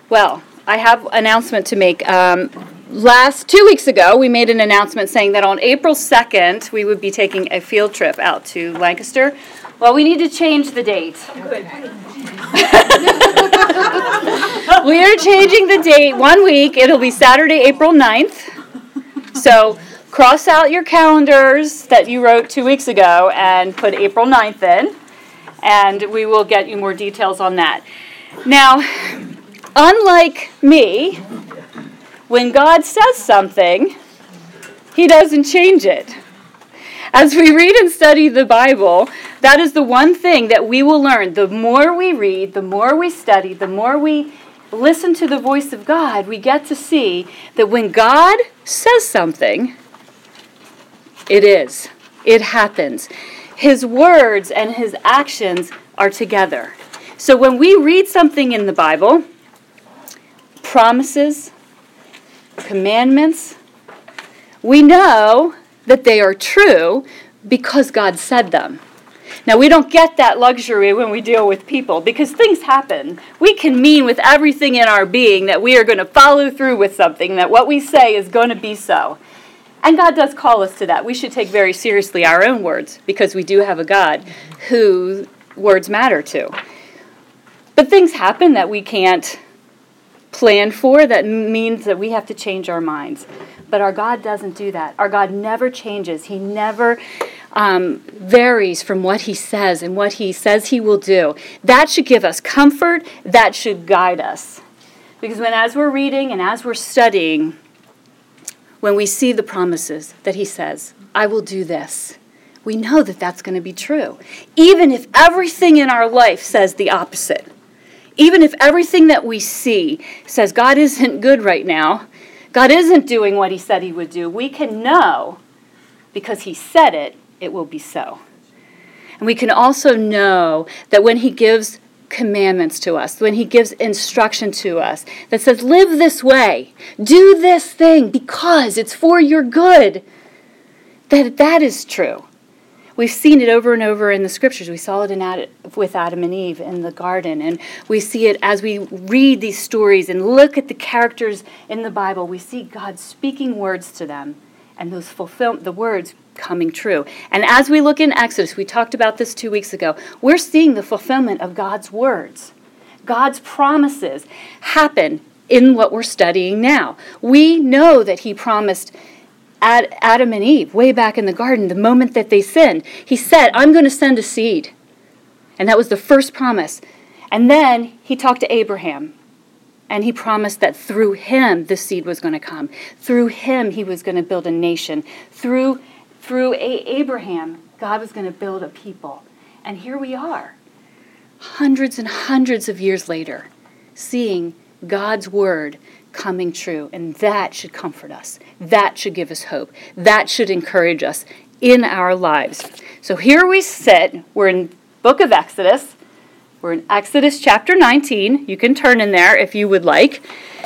Well, I have an announcement to make. 2 weeks ago, we made an announcement saying that on April 2nd, we would be taking a field trip out to Lancaster. Well, we need to change the date. Good. We are changing the date 1 week. It'll be Saturday, April 9th. So cross out your calendars that you wrote 2 weeks ago and put April 9th in, and we will get you more details on that. Now, unlike me, when God says something, He doesn't change it. As we read and study the Bible, that is the one thing that we will learn. The more we read, the more we study, the more we listen to the voice of God, we get to see that when God says something, it is. It happens. His words and His actions are together. So when we read something in the Bible, promises, commandments, we know that they are true because God said them. Now, we don't get that luxury when we deal with people because things happen. We can mean with everything in our being that we are going to follow through with something, that what we say is going to be so. And God does call us to that. We should take very seriously our own words because we do have a God whose words matter to. But things happen that we can't plan for. That means that we have to change our minds. But our God doesn't do that. Our God never changes. He never varies from what He says and what He says He will do. That should give us comfort. That should guide us. Because as we're reading and as we're studying, when we see the promises that He says, I will do this, we know that that's going to be true. Even if everything in our life says the opposite. Even if everything that we see says God isn't good right now, God isn't doing what He said He would do, we can know because He said it, it will be so. And we can also know that when He gives commandments to us, when He gives instruction to us that says, live this way, do this thing because it's for your good, that is true. We've seen it over and over in the Scriptures. We saw it with Adam and Eve in the garden, and we see it as we read these stories and look at the characters in the Bible. We see God speaking words to them, and the words coming true. And as we look in Exodus, we talked about this 2 weeks ago, we're seeing the fulfillment of God's words. God's promises happen in what we're studying now. We know that He promised Adam and Eve, way back in the garden, the moment that they sinned, He said, I'm going to send a seed. And that was the first promise. And then He talked to Abraham. And He promised that through him, the seed was going to come. Through him, He was going to build a nation. Through Abraham, God was going to build a people. And here we are, hundreds and hundreds of years later, seeing God's word coming true, and that should comfort us. That should give us hope. That should encourage us in our lives. So here we sit. We're in book of Exodus. We're in Exodus chapter 19. You can turn in there if you would like.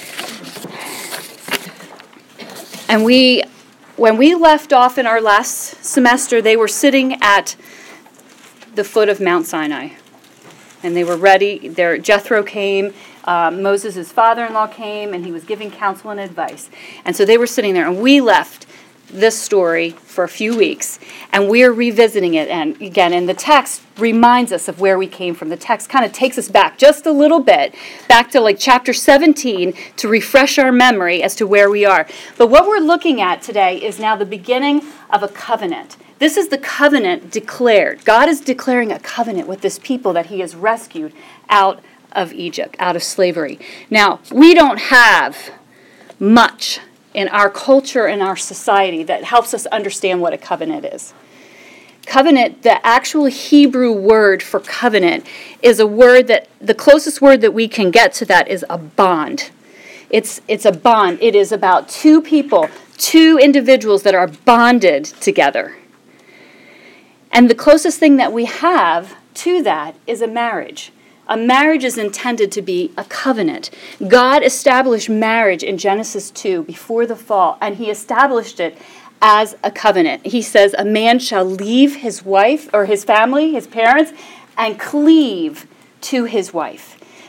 And when we left off in our last semester, they were sitting at the foot of Mount Sinai. And they were ready. Jethro came. Moses' father-in-law came, and he was giving counsel and advice. And so they were sitting there, and we left this story for a few weeks, and we're revisiting it. And again, and the text reminds us of where we came from. The text kind of takes us back just a little bit, back to like chapter 17, to refresh our memory as to where we are. But what we're looking at today is now the beginning of a covenant. This is the covenant declared. God is declaring a covenant with this people that He has rescued out of Egypt, out of slavery. Now, we don't have much in our culture and our society that helps us understand what a covenant is. Covenant, the actual Hebrew word for covenant, is a word that, the closest word that we can get to that is a bond. It's a bond. It is about two people, two individuals that are bonded together. And the closest thing that we have to that is a marriage. A marriage is intended to be a covenant. God established marriage in Genesis 2 before the fall, and He established it as a covenant. He says a man shall leave his wife or his family, his parents, and cleave to his wife.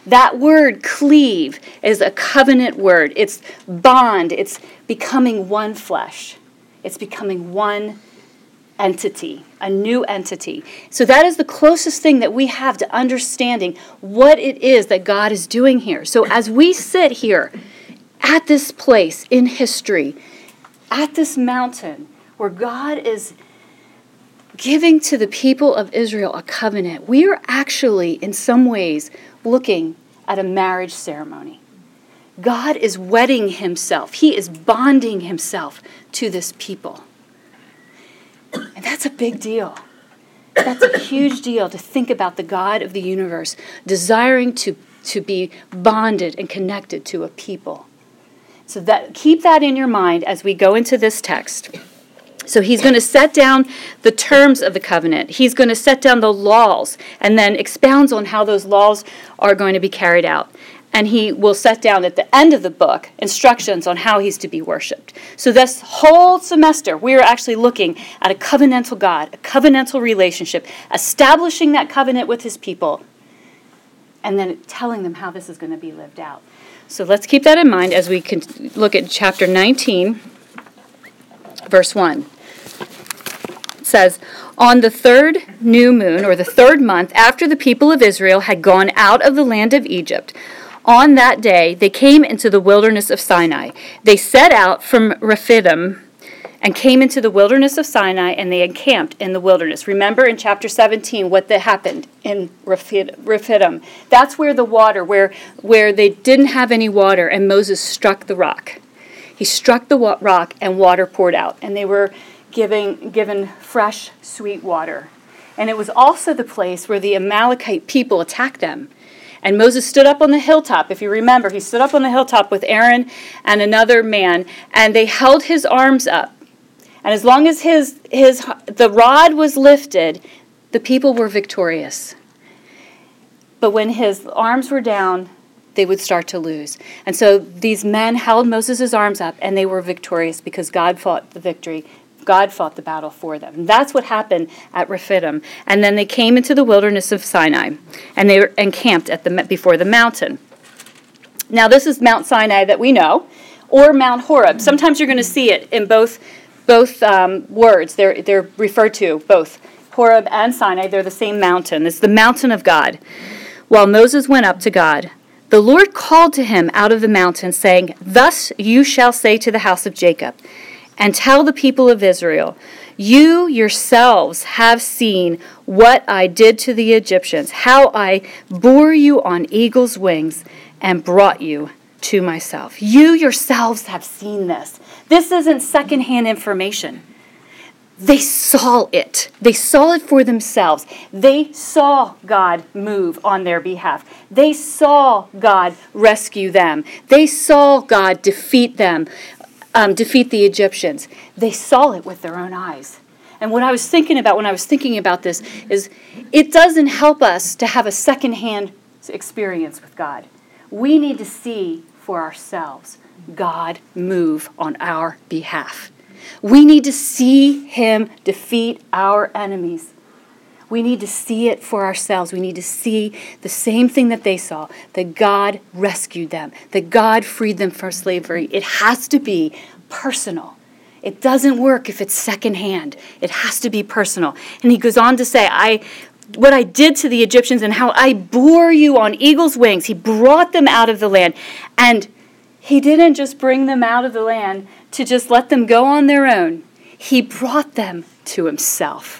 That word cleave is a covenant word. It's bond. It's becoming one flesh. It's becoming one entity, a new entity. So that is the closest thing that we have to understanding what it is that God is doing here. So as we sit here at this place in history, at this mountain where God is giving to the people of Israel a covenant, we are actually in some ways looking at a marriage ceremony. God is wedding himself. He is bonding himself to this people. And that's a big deal. That's a huge deal to think about the God of the universe desiring to be bonded and connected to a people. So keep that in your mind as we go into this text. So he's going to set down the terms of the covenant. He's going to set down the laws and then expounds on how those laws are going to be carried out. And he will set down at the end of the book instructions on how he's to be worshipped. So this whole semester, we are actually looking at a covenantal God, a covenantal relationship, establishing that covenant with his people, and then telling them how this is going to be lived out. So let's keep that in mind as we can look at chapter 19, verse 1. It says, on the third new moon, or the third month, after the people of Israel had gone out of the land of Egypt, on that day they came into the wilderness of Sinai. They set out from Rephidim and came into the wilderness of Sinai, and they encamped in the wilderness. Remember in chapter 17 what that happened in Rephidim. That's where the water, where they didn't have any water, and Moses struck the rock. He struck the rock, and water poured out, and they were given fresh, sweet water. And it was also the place where the Amalekite people attacked them. And Moses stood up on the hilltop. If you remember, he stood up on the hilltop with Aaron and another man, and they held his arms up. And as long as the rod was lifted, the people were victorious. But when his arms were down, they would start to lose. And so these men held Moses' arms up, and they were victorious because God fought the victory. God fought the battle for them. And that's what happened at Rephidim. And then they came into the wilderness of Sinai, and they were encamped before the mountain. Now, this is Mount Sinai that we know, or Mount Horeb. Sometimes you're going to see it in both words. They're referred to, both Horeb and Sinai. They're the same mountain. It's the mountain of God. While Moses went up to God, the Lord called to him out of the mountain, saying, thus you shall say to the house of Jacob, and tell the people of Israel, you yourselves have seen what I did to the Egyptians, how I bore you on eagle's wings and brought you to myself. You yourselves have seen this. This isn't secondhand information. They saw it. They saw it for themselves. They saw God move on their behalf. They saw God rescue them. They saw God defeat them. Defeat the Egyptians. They saw it with their own eyes. And what I was thinking about when I was thinking about this is it doesn't help us to have a secondhand experience with God. We need to see for ourselves God move on our behalf. We need to see him defeat our enemies. We need to see it for ourselves. We need to see the same thing that they saw, that God rescued them, that God freed them from slavery. It has to be personal. It doesn't work if it's secondhand. It has to be personal. And he goes on to say, what I did to the Egyptians and how I bore you on eagle's wings. He brought them out of the land. And he didn't just bring them out of the land to just let them go on their own. He brought them to himself.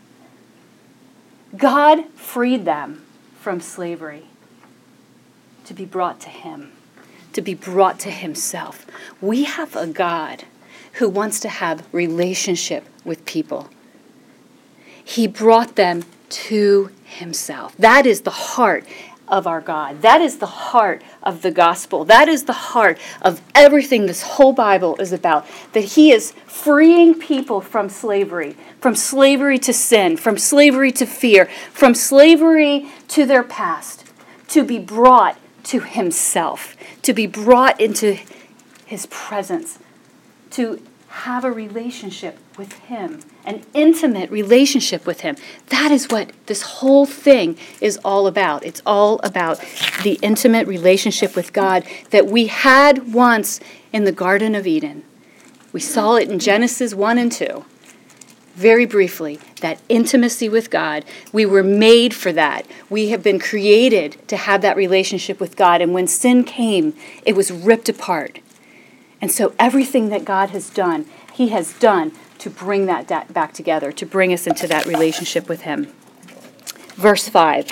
God freed them from slavery to be brought to him, to be brought to himself. We have a God who wants to have relationship with people. He brought them to himself. That is the heart of our God. That is the heart of the gospel. That is the heart of everything this whole Bible is about. That he is freeing people from slavery to sin, from slavery to fear, from slavery to their past, to be brought to himself, to be brought into his presence, to have a relationship with him, an intimate relationship with him. That is what this whole thing is all about. It's all about the intimate relationship with God that we had once in the Garden of Eden. We saw it in Genesis 1 and 2. Very briefly, that intimacy with God. We were made for that. We have been created to have that relationship with God. And when sin came, it was ripped apart. And so everything that God has done, he has done to bring that back together, to bring us into that relationship with him. Verse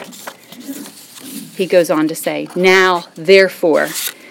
5, he goes on to say, now, therefore.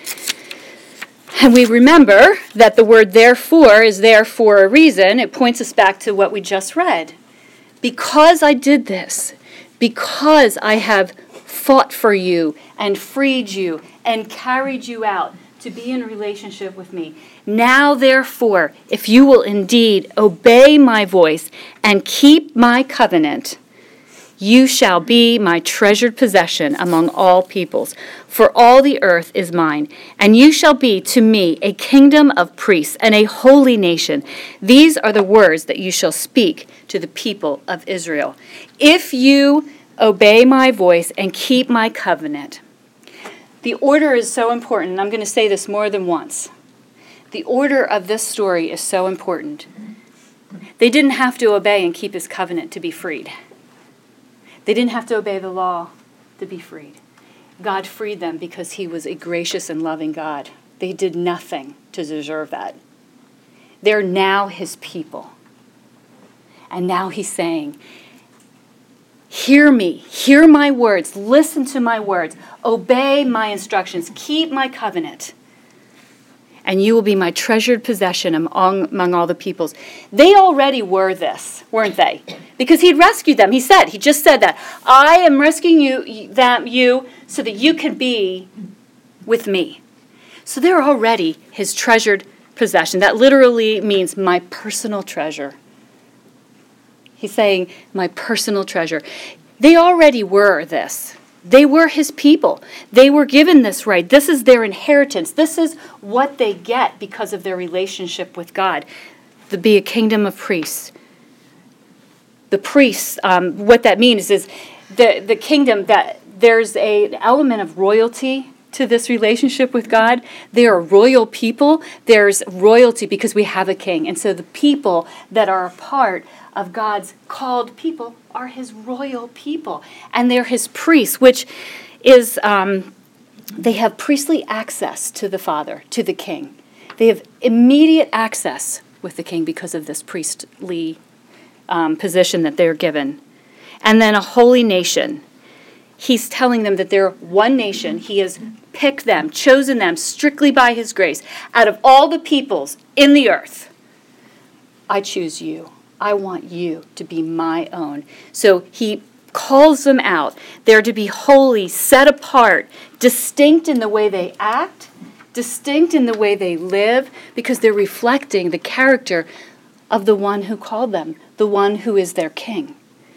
And we remember that the word therefore is there for a reason. It points us back to what we just read. Because I did this, because I have fought for you and freed you and carried you out to be in relationship with me. Now, therefore, if you will indeed obey my voice and keep my covenant, you shall be my treasured possession among all peoples, for all the earth is mine, and you shall be to me a kingdom of priests and a holy nation. These are the words that you shall speak to the people of Israel. If you obey my voice and keep my covenant. The order is so important, and I'm going to say this more than once. The order of this story is so important. They didn't have to obey and keep his covenant to be freed. They didn't have to obey the law to be freed. God freed them because he was a gracious and loving God. They did nothing to deserve that. They're now his people. And now he's saying, hear me, hear my words, listen to my words, obey my instructions, keep my covenant, and you will be my treasured possession among all the peoples. They already were this, weren't they? Because he'd rescued them. He just said that. I am rescuing you so that you can be with me. So they're already his treasured possession. That literally means my personal treasure. He's saying, my personal treasure. They already were this. They were his people. They were given this right. This is their inheritance. This is what they get because of their relationship with God. To be a kingdom of priests. The priests, what that means is the kingdom, that there's an element of royalty to this relationship with God. They are royal people. There's royalty because we have a king. And so the people that are a part of God's called people are his royal people. And they're his priests, which is, they have priestly access to the Father, to the King. They have immediate access with the King because of this priestly position that they're given. And then a holy nation. He's telling them that they're one nation. He has picked them, chosen them strictly by his grace. Out of all the peoples in the earth, I choose you. I want you to be my own. So he calls them out. They're to be holy, set apart, distinct in the way they act, distinct in the way they live, because they're reflecting the character of the one who called them, the one who is their king.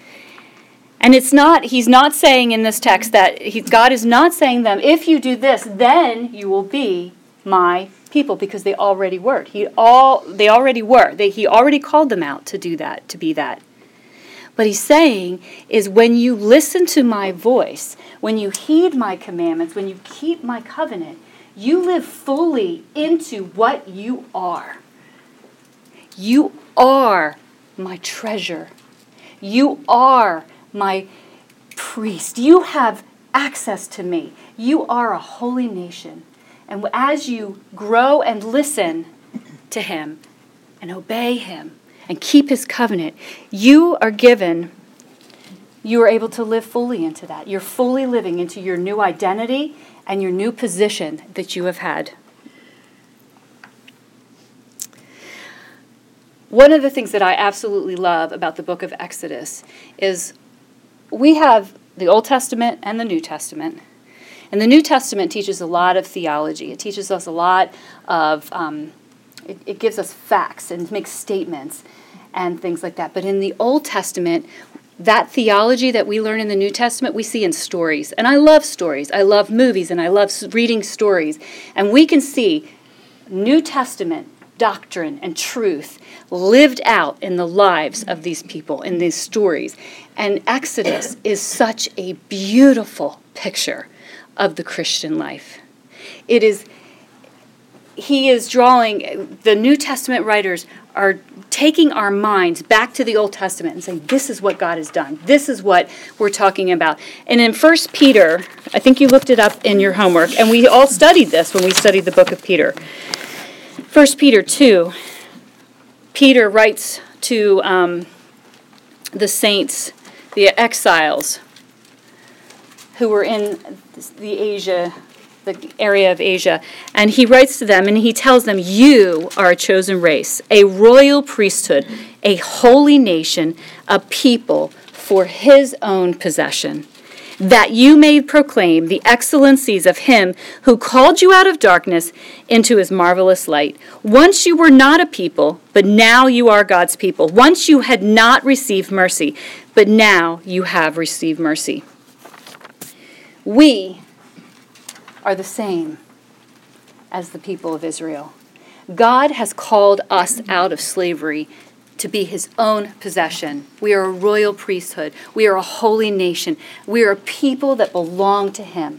And he's not saying in this text that God is not saying them, if you do this, then you will be my people, because they already were. He already called them out to do that, to be that. But he's saying is when you listen to my voice, when you heed my commandments, when you keep my covenant, you live fully into what you are. You are my treasure. You are my priest. You have access to me. You are a holy nation. And as you grow and listen to him and obey him and keep his covenant, you are able to live fully into that. You're fully living into your new identity and your new position that you have had. One of the things that I absolutely love about the book of Exodus is we have the Old Testament and the New Testament. And the New Testament teaches a lot of theology. It teaches us a lot of, it gives us facts and makes statements and things like that. But in the Old Testament, that theology that we learn in the New Testament, we see in stories. And I love stories. I love movies, and I love reading stories. And we can see New Testament doctrine and truth lived out in the lives of these people, in these stories. And Exodus is such a beautiful picture of the Christian life. He is drawing, the New Testament writers are taking our minds back to the Old Testament and saying, this is what God has done. This is what we're talking about. And in 1 Peter, I think you looked it up in your homework, and we all studied this when we studied the book of Peter. 1 Peter 2, Peter writes to the saints, the exiles, who were in the area of Asia, and he writes to them and he tells them, you are a chosen race, a royal priesthood, a holy nation, a people for his own possession, that you may proclaim the excellencies of him who called you out of darkness into his marvelous light. Once you were not a people, but now you are God's people. Once you had not received mercy, but now you have received mercy. We are the same as the people of Israel. God has called us out of slavery to be his own possession. We are a royal priesthood. We are a holy nation. We are a people that belong to him.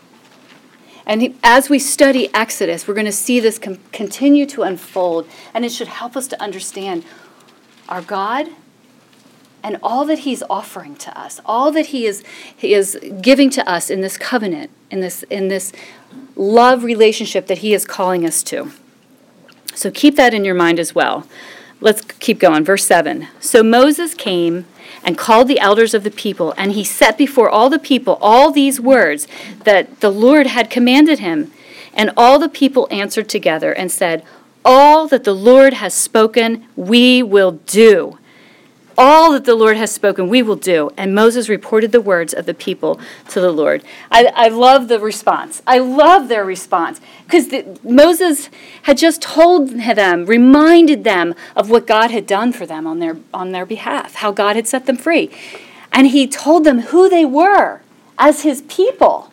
And as we study Exodus, we're going to see this continue to unfold, and it should help us to understand our God and all that he's offering to us, all that he is giving to us in this covenant, in this love relationship that he is calling us to. So keep that in your mind as well. Let's keep going. Verse 7. So Moses came and called the elders of the people, and he set before all the people all these words that the Lord had commanded him. And all the people answered together and said, all that the Lord has spoken, we will do. All that the Lord has spoken, we will do. And Moses reported the words of the people to the Lord. I love the response. I love their response. Because Moses had just told them, reminded them of what God had done for them on their behalf, how God had set them free. And he told them who they were as his people.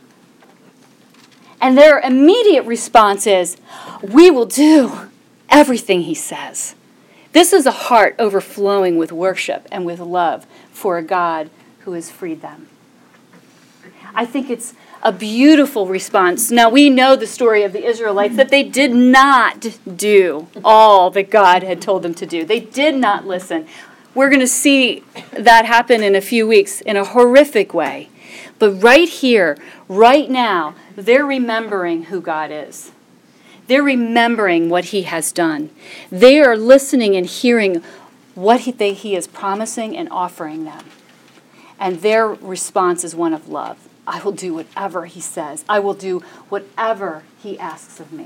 And their immediate response is, we will do everything he says. This is a heart overflowing with worship and with love for a God who has freed them. I think it's a beautiful response. Now, we know the story of the Israelites, that they did not do all that God had told them to do. They did not listen. We're going to see that happen in a few weeks in a horrific way. But right here, right now, they're remembering who God is. They're remembering what he has done. They are listening and hearing what he is promising and offering them. And their response is one of love. I will do whatever he says. I will do whatever he asks of me.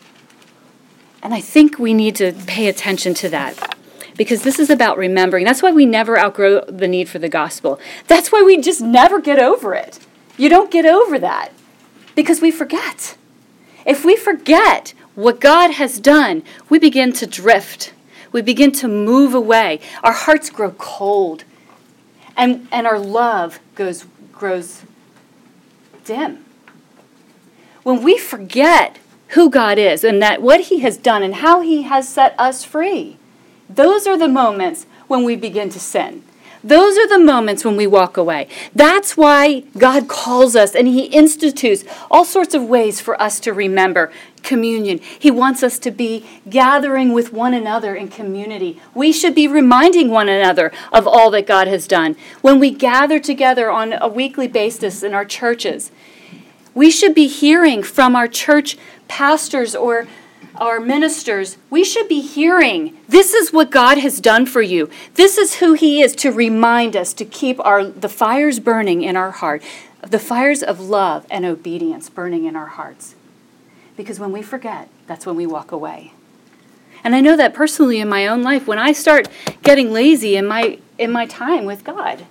And I think we need to pay attention to that, because this is about remembering. That's why we never outgrow the need for the gospel. That's why we just never get over it. You don't get over that because we forget. If we forget what God has done, we begin to drift. We begin to move away. Our hearts grow cold. And our love grows dim. When we forget who God is and that what he has done and how he has set us free, those are the moments when we begin to sin. Those are the moments when we walk away. That's why God calls us and he institutes all sorts of ways for us to remember communion. He wants us to be gathering with one another in community. We should be reminding one another of all that God has done. When we gather together on a weekly basis in our churches, we should be hearing from our church pastors or our ministers. We should be hearing, this is what God has done for you. This is who he is, to remind us to keep the fires burning in our heart, the fires of love and obedience burning in our hearts. Because when we forget, that's when we walk away. And I know that personally in my own life, when I start getting lazy in my time with God,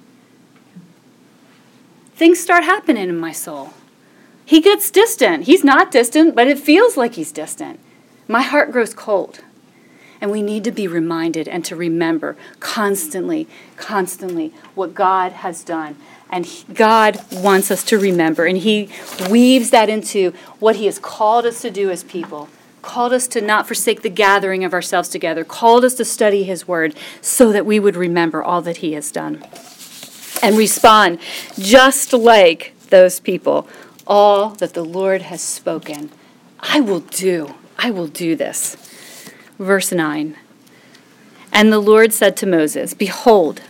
things start happening in my soul. He gets distant. He's not distant, but it feels like he's distant. My heart grows cold. And we need to be reminded and to remember constantly what God has done. And God wants us to remember. And he weaves that into what he has called us to do as people, called us to not forsake the gathering of ourselves together, called us to study his word so that we would remember all that he has done and respond just like those people. All that the Lord has spoken, I will do this. Verse 9. And the Lord said to Moses, behold,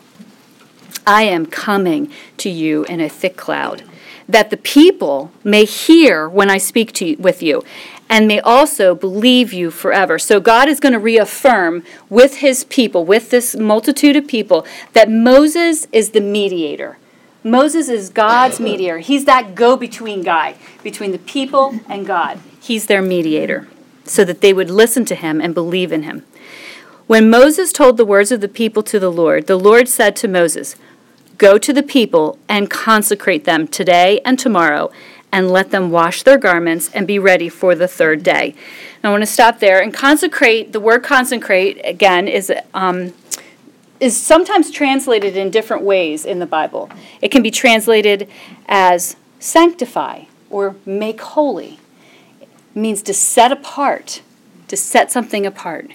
I am coming to you in a thick cloud, that the people may hear when I speak with you, and may also believe you forever. So God is going to reaffirm with his people, with this multitude of people, that Moses is the mediator. Moses is God's mediator. He's that go-between guy between the people and God. He's their mediator, so that they would listen to him and believe in him. When Moses told the words of the people to the Lord said to Moses, go to the people and consecrate them today and tomorrow, and let them wash their garments and be ready for the third day. Now I want to stop there. And consecrate, the word consecrate, again, is sometimes translated in different ways in the Bible. It can be translated as sanctify or make holy. It means to set apart, to set something apart.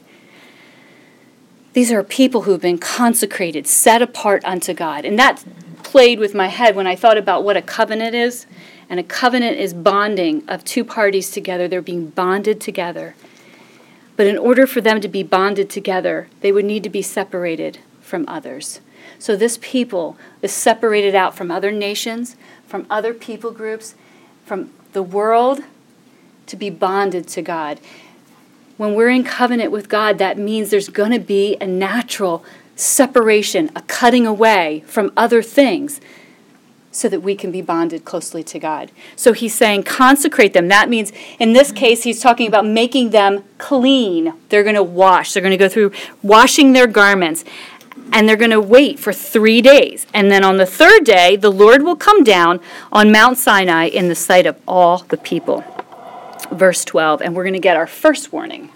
These are people who have been consecrated, set apart unto God. And that played with my head when I thought about what a covenant is. And a covenant is bonding of two parties together. They're being bonded together. But in order for them to be bonded together, they would need to be separated from others. So this people is separated out from other nations, from other people groups, from the world, to be bonded to God. When we're in covenant with God, that means there's going to be a natural separation, a cutting away from other things so that we can be bonded closely to God. So he's saying consecrate them. That means, in this case, he's talking about making them clean. They're going to wash. They're going to go through washing their garments. And they're going to wait for 3 days. And then on the third day, the Lord will come down on Mount Sinai in the sight of all the people. Verse 12, and we're going to get our first warning.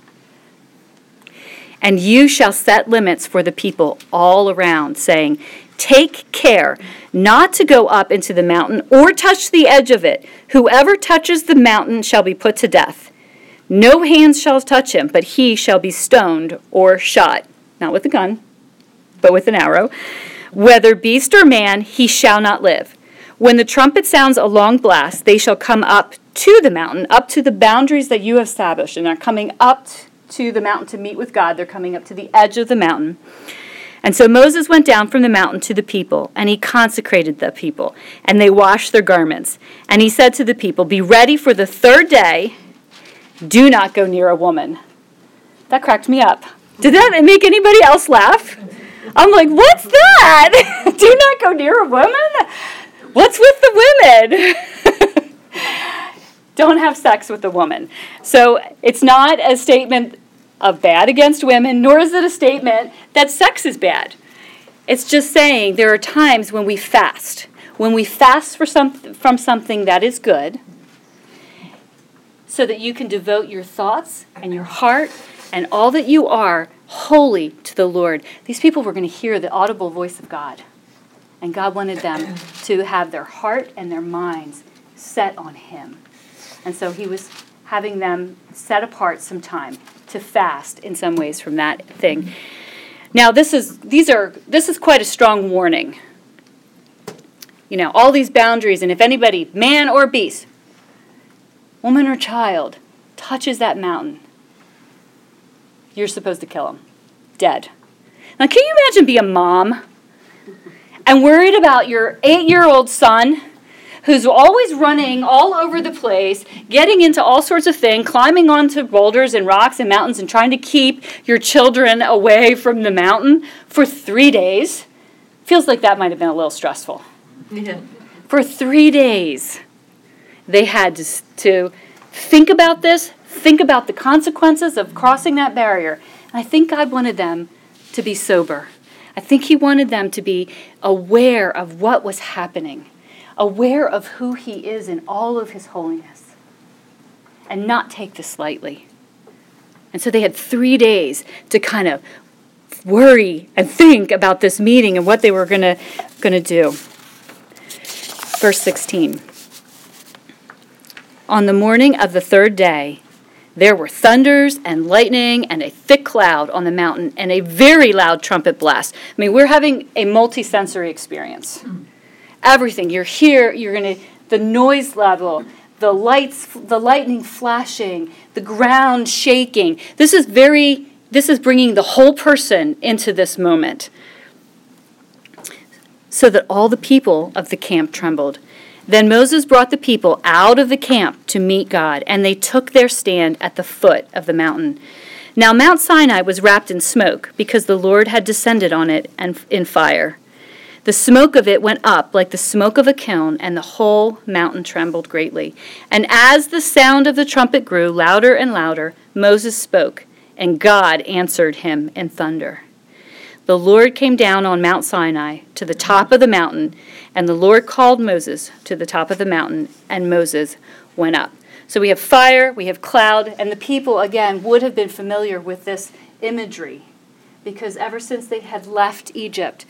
And you shall set limits for the people all around, saying, take care not to go up into the mountain or touch the edge of it. Whoever touches the mountain shall be put to death. No hands shall touch him, but he shall be stoned or shot. Not with a gun, but with an arrow. Whether beast or man, he shall not live. When the trumpet sounds a long blast, they shall come up to the mountain, up to the boundaries that you have established. And they're coming up to the mountain to meet with God. They're coming up to the edge of the mountain. And so Moses went down from the mountain to the people, and he consecrated the people, and they washed their garments. And he said to the people, be ready for the third day. Do not go near a woman. That cracked me up. Did that make anybody else laugh? I'm like, what's that? Do not go near a woman? What's with the women? Don't have sex with a woman. So it's not a statement of bad against women, nor is it a statement that sex is bad. It's just saying there are times when we fast. When we fast from something that is good, so that you can devote your thoughts and your heart and all that you are wholly to the Lord. These people were going to hear the audible voice of God. And God wanted them to have their heart and their minds set on him. And so he was having them set apart some time to fast in some ways from that thing. Now this is quite a strong warning. You know, all these boundaries, and if anybody, man or beast, woman or child, touches that mountain, you're supposed to kill him. Dead. Now can you imagine being a mom and worried about your 8-year-old son who's always running all over the place, getting into all sorts of things, climbing onto boulders and rocks and mountains and trying to keep your children away from the mountain for 3 days? Feels like that might have been a little stressful. Yeah. For 3 days, they had to think about this, think about the consequences of crossing that barrier. And I think God wanted them to be sober. I think he wanted them to be aware of what was happening, aware of who he is in all of his holiness, and not take this lightly. And so they had 3 days to kind of worry and think about this meeting and what they were going to do. Verse 16. On the morning of the third day, There were thunders and lightning and a thick cloud on the mountain and a very loud trumpet blast. I mean, we're having a multi-sensory experience. Everything. You're here, the noise level, the lights, the lightning flashing, the ground shaking. This is bringing the whole person into this moment. So that all the people of the camp trembled. Then Moses brought the people out of the camp to meet God, and they took their stand at the foot of the mountain. Now Mount Sinai was wrapped in smoke, because the Lord had descended on it and in fire. The smoke of it went up like the smoke of a kiln, and the whole mountain trembled greatly. And as the sound of the trumpet grew louder and louder, Moses spoke, and God answered him in thunder. The Lord came down on Mount Sinai to the top of the mountain, and the Lord called Moses to the top of the mountain, and Moses went up. So we have fire, we have cloud, and the people, again, would have been familiar with this imagery, because ever since they had left Egypt,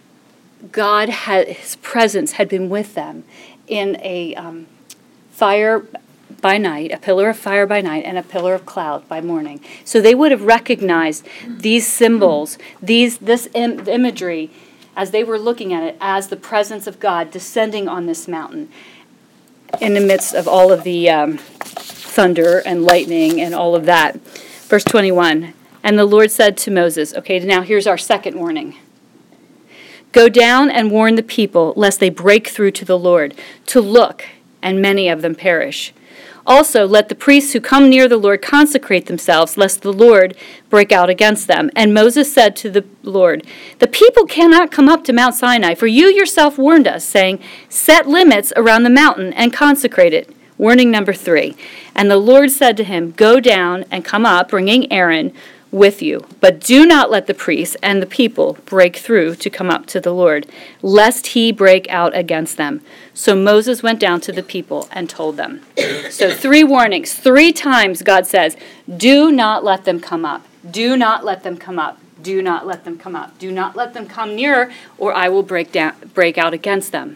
His presence had been with them in a fire by night, a pillar of fire by night, and a pillar of cloud by morning. So they would have recognized these symbols, this imagery, as they were looking at it, as the presence of God descending on this mountain in the midst of all of the thunder and lightning and all of that. Verse 21, and the Lord said to Moses, okay, now here's our second warning. Go down and warn the people, lest they break through to the Lord, to look, and many of them perish. Also, let the priests who come near the Lord consecrate themselves, lest the Lord break out against them. And Moses said to the Lord, the people cannot come up to Mount Sinai, for you yourself warned us, saying, set limits around the mountain and consecrate it. Warning number 3. And the Lord said to him, go down and come up, bringing Aaron with you. But do not let the priests and the people break through to come up to the Lord, lest he break out against them. So Moses went down to the people and told them. So 3 warnings. 3 times God says, do not let them come up. Do not let them come up. Do not let them come up. Do not let them come nearer, or I will break out against them.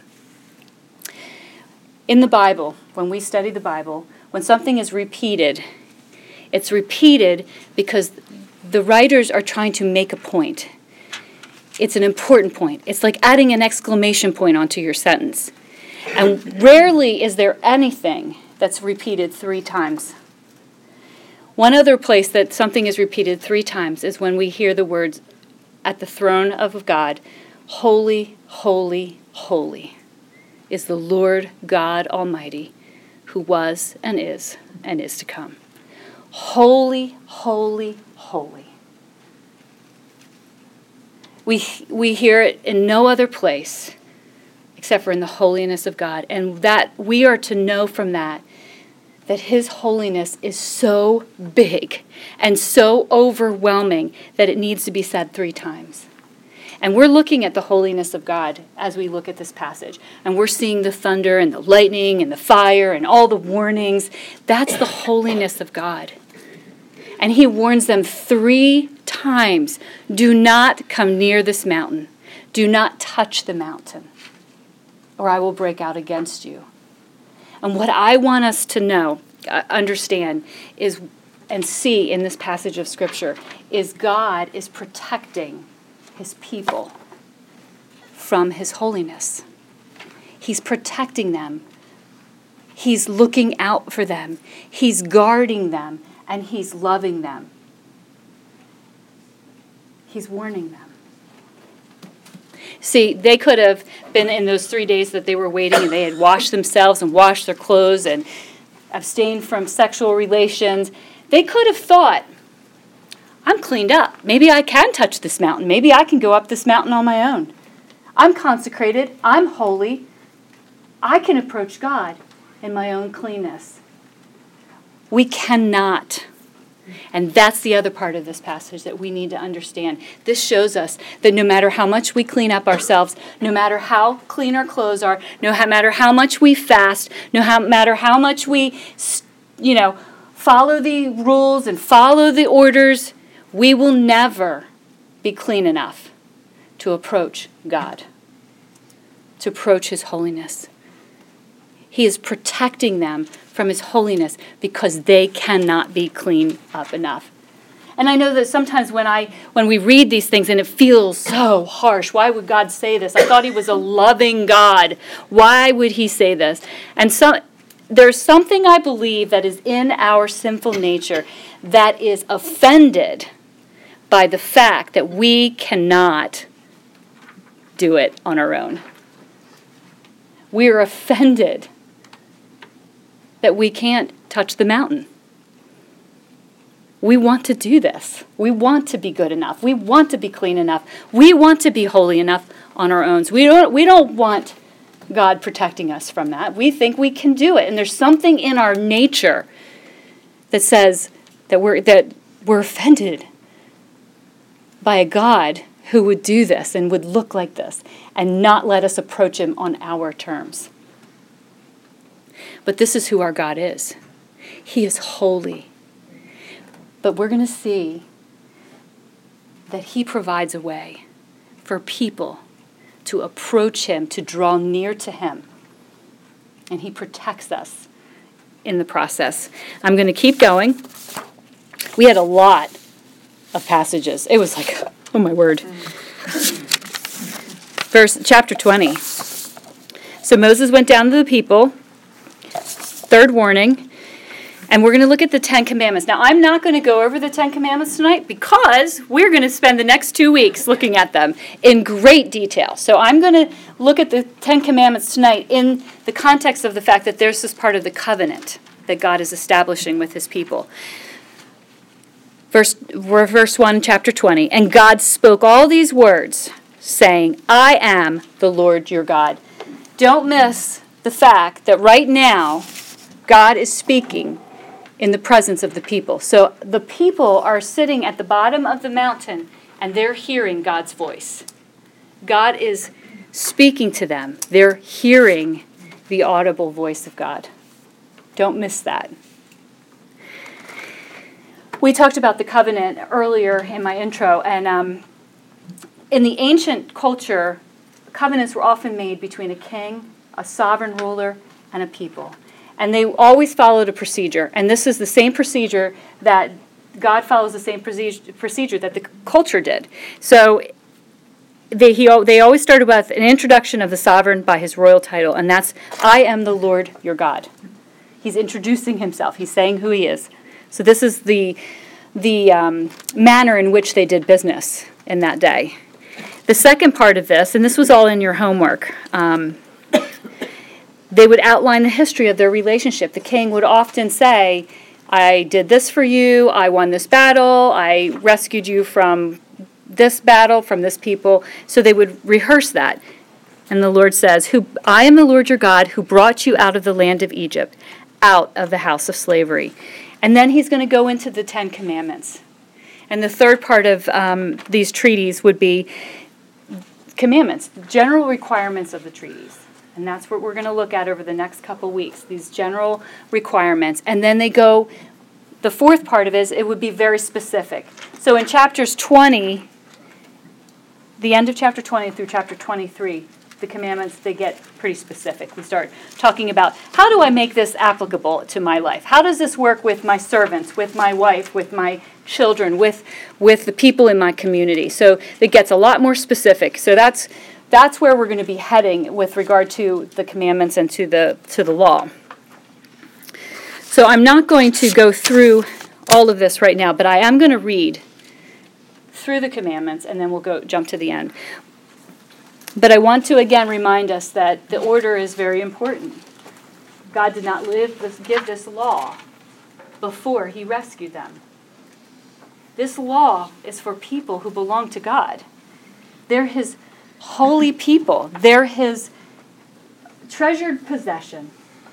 In the Bible, when we study the Bible, when something is repeated, it's repeated because the writers are trying to make a point. It's an important point. It's like adding an exclamation point onto your sentence. And rarely is there anything that's repeated 3 times. One other place that something is repeated 3 times is when we hear the words at the throne of God, holy, holy, holy is the Lord God Almighty, who was and is to come. Holy, holy, holy. We hear it in no other place except for in the holiness of God. And that we are to know from that his holiness is so big and so overwhelming that it needs to be said 3 times. And we're looking at the holiness of God as we look at this passage. And we're seeing the thunder and the lightning and the fire and all the warnings. That's the holiness of God. And he warns them 3 times, do not come near this mountain. Do not touch the mountain, or I will break out against you. And what I want us to know, understand, is and see in this passage of Scripture is God is protecting his people from his holiness. He's protecting them. He's looking out for them. He's guarding them, and he's loving them. He's warning them. See, they could have been in those 3 days that they were waiting, and they had washed themselves and washed their clothes and abstained from sexual relations. They could have thought, I'm cleaned up. Maybe I can touch this mountain. Maybe I can go up this mountain on my own. I'm consecrated. I'm holy. I can approach God in my own cleanness. We cannot. And that's the other part of this passage that we need to understand. This shows us that no matter how much we clean up ourselves, no matter how clean our clothes are, no matter how much we fast, no matter how much we, follow the rules and follow the orders, we will never be clean enough to approach God, to approach his holiness. He is protecting them from his holiness because they cannot be cleaned up enough. And I know that sometimes when we read these things and it feels so harsh, why would God say this? I thought he was a loving God. Why would he say this? And so there's something I believe that is in our sinful nature that is offended by the fact that we cannot do it on our own. We are offended that we can't touch the mountain. We want to do this. We want to be good enough. We want to be clean enough. We want to be holy enough on our own. We don't want God protecting us from that. We think we can do it. And there's something in our nature that says that we're offended by a God who would do this and would look like this and not let us approach him on our terms. But this is who our God is. He is holy. But we're going to see that he provides a way for people to approach him, to draw near to him. And he protects us in the process. I'm going to keep going. We had a lot of passages. It was like, oh my word. Chapter 20. So Moses went down to the people, third warning, and we're going to look at the Ten Commandments. Now, I'm not going to go over the Ten Commandments tonight because we're going to spend the next 2 weeks looking at them in great detail. So I'm going to look at the Ten Commandments tonight in the context of the fact that there's this part of the covenant that God is establishing with his people. Verse 1, chapter 20. And God spoke all these words, saying, I am the Lord your God. Don't miss the fact that right now, God is speaking in the presence of the people. So the people are sitting at the bottom of the mountain and they're hearing God's voice. God is speaking to them. They're hearing the audible voice of God. Don't miss that. We talked about the covenant earlier in my intro, and in the ancient culture, covenants were often made between a king, a sovereign ruler, and a people. And they always followed a procedure. And this is the same procedure that God follows, the same procedure that the culture did. So they always started with an introduction of the sovereign by his royal title, and that's, I am the Lord your God. He's introducing himself. He's saying who he is. So this is the manner in which they did business in that day. The second part of this, and this was all in your homework, they would outline the history of their relationship. The king would often say, I did this for you, I won this battle, I rescued you from this battle, from this people. So they would rehearse that. And the Lord says, I am the Lord your God who brought you out of the land of Egypt, out of the house of slavery. And then he's going to go into the Ten Commandments. And the third part of these treaties would be commandments, the general requirements of the treaties. And that's what we're going to look at over the next couple weeks, these general requirements. And then the fourth part of it is it would be very specific. So in chapters 20, the end of chapter 20 through chapter 23, the commandments, they get pretty specific. We start talking about, how do I make this applicable to my life? How does this work with my servants, with my wife, with my children, with the people in my community? So it gets a lot more specific. So that's where we're going to be heading with regard to the commandments and to the law. So I'm not going to go through all of this right now, but I am going to read through the commandments, and then we'll jump to the end. But I want to again remind us that the order is very important. God did not give this law before he rescued them. This law is for people who belong to God. They're his holy people. They're his treasured possession.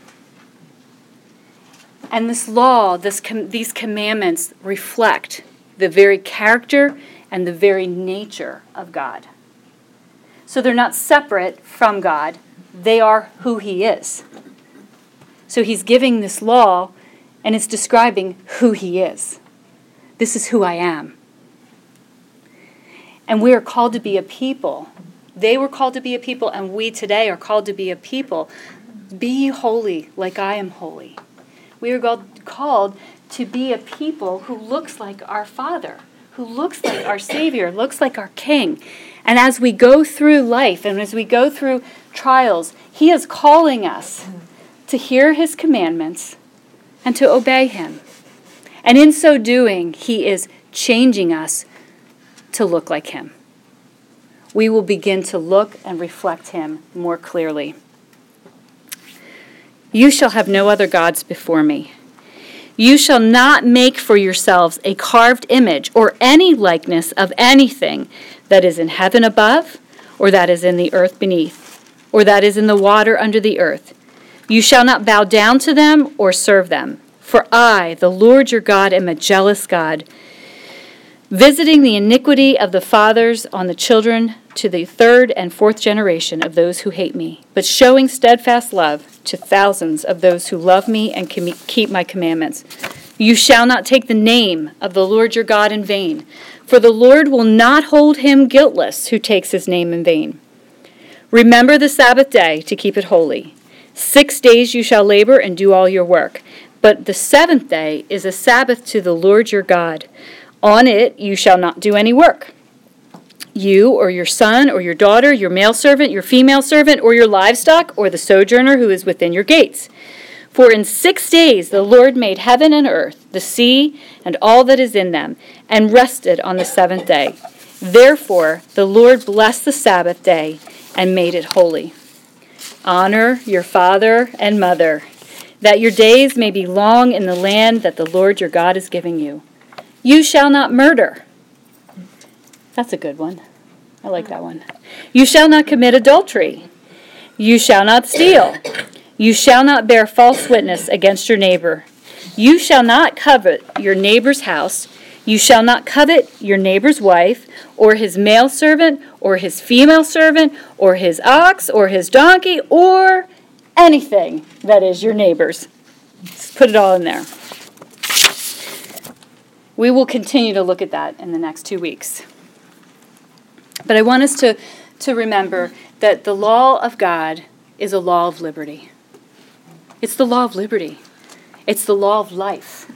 And this law, these commandments reflect the very character and the very nature of God. So they're not separate from God. They are who he is. So he's giving this law, and it's describing who he is. This is who I am. And we are called to be a people. They were called to be a people, and we today are called to be a people Be holy like I am holy. We are called to be a people who looks like our Father, who looks like our Savior, looks like our King. And as we go through life and as we go through trials, He is calling us to hear His commandments and to obey Him. And in so doing, He is changing us to look like Him. We will begin to look and reflect Him more clearly. You shall have no other gods before me. You shall not make for yourselves a carved image or any likeness of anything that is in heaven above, or that is in the earth beneath, or that is in the water under the earth. You shall not bow down to them or serve them. For I, the Lord your God, am a jealous God, visiting the iniquity of the fathers on the children to the third and fourth generation of those who hate me, but showing steadfast love to thousands of those who love me and keep my commandments. You shall not take the name of the Lord your God in vain, for the Lord will not hold him guiltless who takes his name in vain. Remember the Sabbath day to keep it holy. 6 days you shall labor and do all your work, but the seventh day is a Sabbath to the Lord your God. On it you shall not do any work. You or your son or your daughter, your male servant, your female servant, or your livestock, or the sojourner who is within your gates. For in 6 days the Lord made heaven and earth, the sea, and all that is in them, and rested on the seventh day. Therefore the Lord blessed the Sabbath day and made it holy. Honor your father and mother, that your days may be long in the land that the Lord your God is giving you. You shall not murder. That's a good one. I like that one. You shall not commit adultery. You shall not steal. You shall not bear false witness against your neighbor. You shall not covet your neighbor's house. You shall not covet your neighbor's wife, or his male servant, or his female servant, or his ox, or his donkey, or anything that is your neighbor's. Just put it all in there. We will continue to look at that in the next 2 weeks. But I want us to remember that the law of God is a law of liberty. It's the law of liberty. It's the law of life.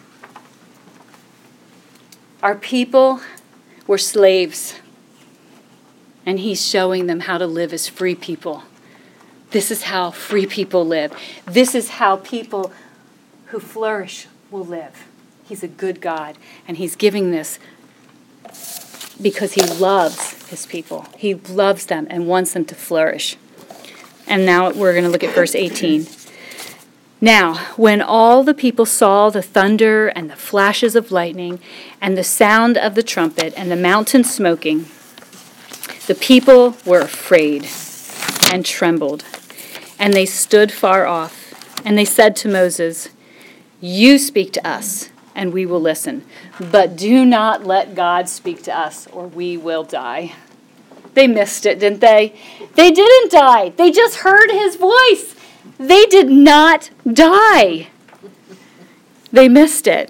Our people were slaves, and he's showing them how to live as free people. This is how free people live. This is how people who flourish will live. He's a good God, and he's giving this because he loves his people. He loves them and wants them to flourish. And now we're going to look at verse 18. Now, when all the people saw the thunder and the flashes of lightning and the sound of the trumpet and the mountain smoking, the people were afraid and trembled, and they stood far off. And they said to Moses, "You speak to us, and we will listen. But do not let God speak to us, or we will die." They missed it, didn't they? They didn't die. They just heard his voice. They did not die. They missed it.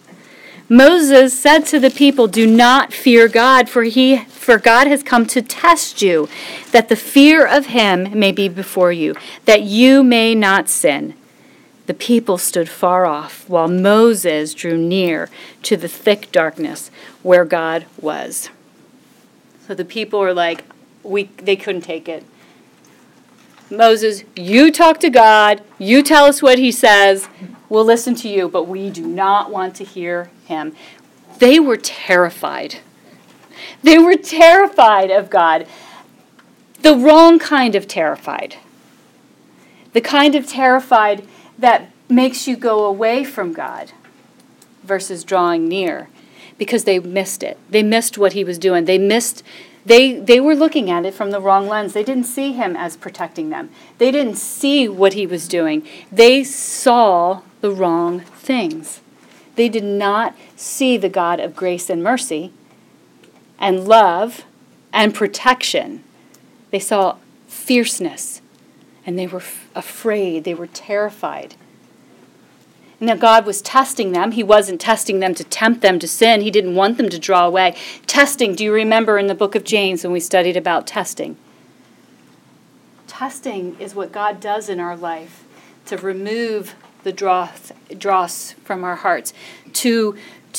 Moses said to the people, "Do not fear God, for God has come to test you, that the fear of him may be before you, that you may not sin." The people stood far off, while Moses drew near to the thick darkness where God was. So the people are like, they couldn't take it. Moses, you talk to God, you tell us what he says, we'll listen to you, but we do not want to hear him. They were terrified. They were terrified of God. The wrong kind of terrified. The kind of terrified that makes you go away from God versus drawing near, because they missed it. They missed what he was doing. They were looking at it from the wrong lens. They didn't see him as protecting them. They didn't see what he was doing. They saw the wrong things. They did not see the God of grace and mercy and love and protection. They saw fierceness, and they were afraid. They were terrified. Now, God was testing them. He wasn't testing them to tempt them to sin. He didn't want them to draw away. Testing, do you remember in the book of James when we studied about testing? Testing is what God does in our life to remove the dross from our hearts, to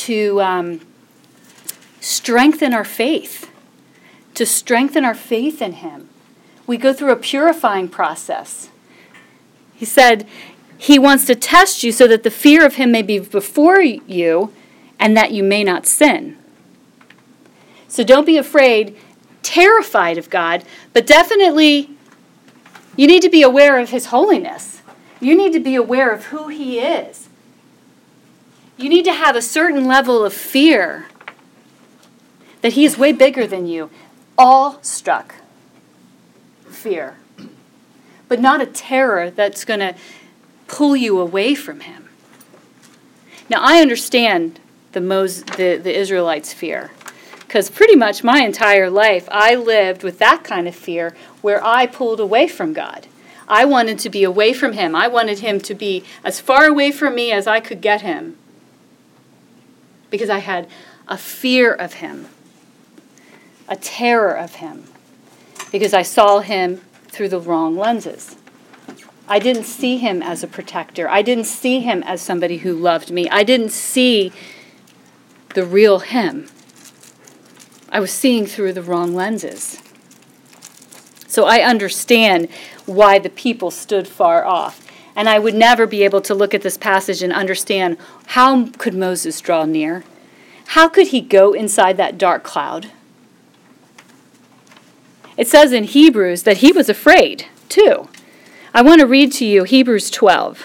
strengthen our faith, to strengthen our faith in him. We go through a purifying process. He said he wants to test you so that the fear of him may be before you and that you may not sin. So don't be afraid, terrified of God, but definitely you need to be aware of his holiness. You need to be aware of who he is. You need to have a certain level of fear that he is way bigger than you. Awe-struck fear. But not a terror that's going to pull you away from him. Now, I understand the Israelites' fear, because pretty much my entire life I lived with that kind of fear where I pulled away from God. I wanted to be away from him. I wanted him to be as far away from me as I could get him, because I had a fear of him, a terror of him, because I saw him through the wrong lenses. I didn't see him as a protector. I didn't see him as somebody who loved me. I didn't see the real him. I was seeing through the wrong lenses. So I understand why the people stood far off. And I would never be able to look at this passage and understand, how could Moses draw near? How could he go inside that dark cloud? It says in Hebrews that he was afraid, too. I want to read to you Hebrews 12.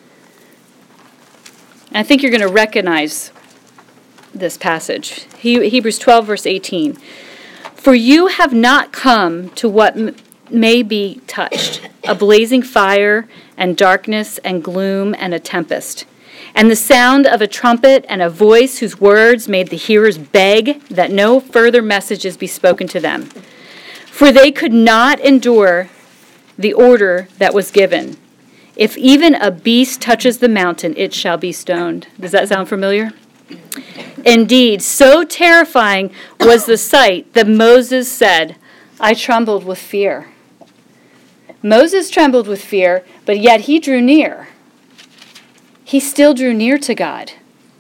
And I think you're going to recognize this passage. Hebrews 12, verse 18. For you have not come to what may be touched, a blazing fire and darkness and gloom and a tempest, and the sound of a trumpet and a voice whose words made the hearers beg that no further messages be spoken to them. For they could not endure the order that was given. If even a beast touches the mountain, it shall be stoned. Does that sound familiar? Indeed, so terrifying was the sight that Moses said, I trembled with fear. Moses trembled with fear, but yet he drew near. He still drew near to God.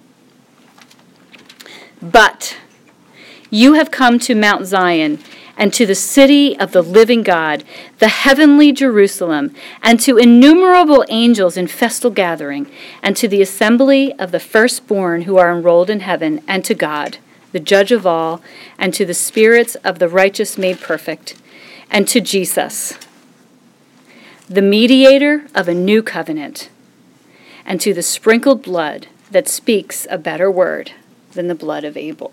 But you have come to Mount Zion, and to the city of the living God, the heavenly Jerusalem, and to innumerable angels in festal gathering, and to the assembly of the firstborn who are enrolled in heaven, and to God, the judge of all, and to the spirits of the righteous made perfect, and to Jesus, the mediator of a new covenant, and to the sprinkled blood that speaks a better word than the blood of Abel.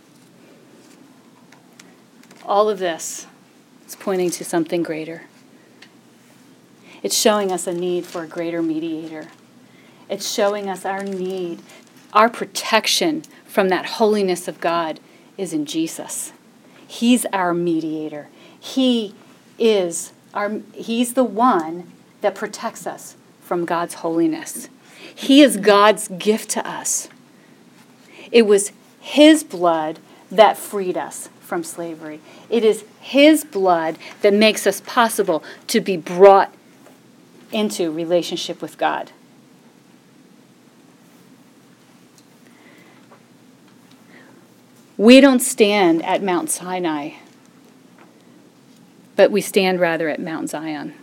All of this is pointing to something greater. It's showing us a need for a greater mediator. It's showing us our need. Our protection from that holiness of God is in Jesus. He's our mediator. He's the one that protects us from God's holiness. He is God's gift to us. It was his blood that freed us from slavery. It is his blood that makes us possible to be brought into relationship with God. We don't stand at Mount Sinai, but we stand rather at Mount Zion,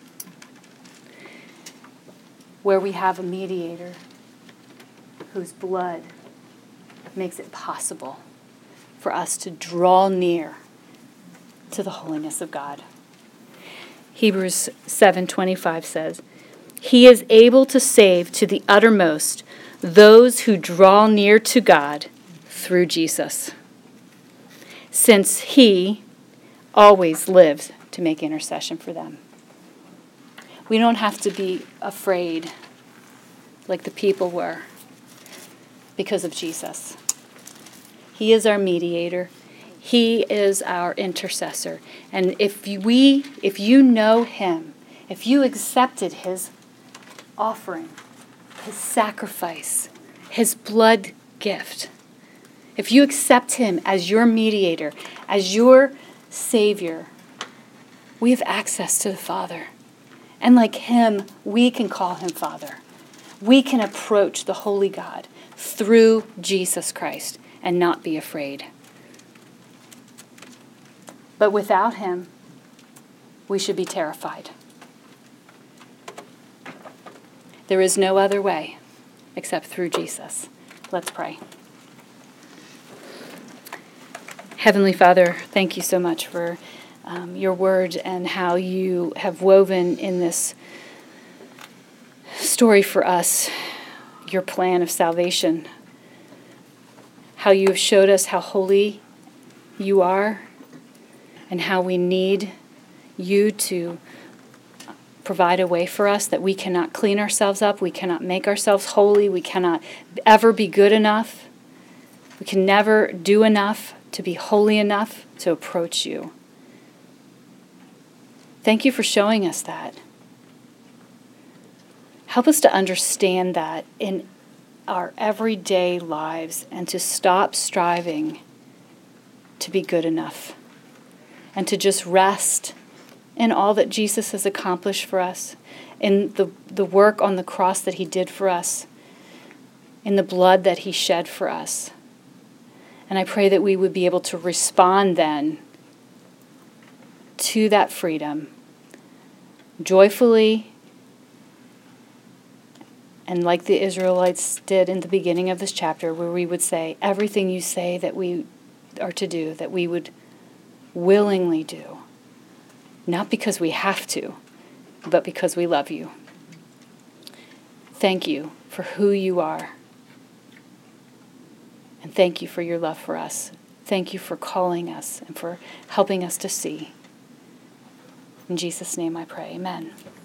where we have a mediator whose blood makes it possible for us to draw near to the holiness of God. Hebrews 7:25 says, He is able to save to the uttermost those who draw near to God through Jesus, since he always lives to make intercession for them. We don't have to be afraid like the people were because of Jesus. He is our mediator. He is our intercessor. And if you know him, if you accepted his offering, his sacrifice, his blood gift, if you accept him as your mediator, as your Savior, we have access to the Father. And like him, we can call him Father. We can approach the holy God through Jesus Christ and not be afraid. But without him, we should be terrified. There is no other way except through Jesus. Let's pray. Heavenly Father, thank you so much for your word and how you have woven in this story for us your plan of salvation. How you have showed us how holy you are and how we need you to provide a way for us, that we cannot clean ourselves up, we cannot make ourselves holy, we cannot ever be good enough, we can never do enough to be holy enough to approach you. Thank you for showing us that. Help us to understand that in our everyday lives and to stop striving to be good enough and to just rest in all that Jesus has accomplished for us, in the work on the cross that he did for us, in the blood that he shed for us. And I pray that we would be able to respond then to that freedom joyfully, and like the Israelites did in the beginning of this chapter, where we would say, everything you say that we are to do, that we would willingly do. Not because we have to, but because we love you. Thank you for who you are. And thank you for your love for us. Thank you for calling us and for helping us to see. In Jesus' name I pray, amen.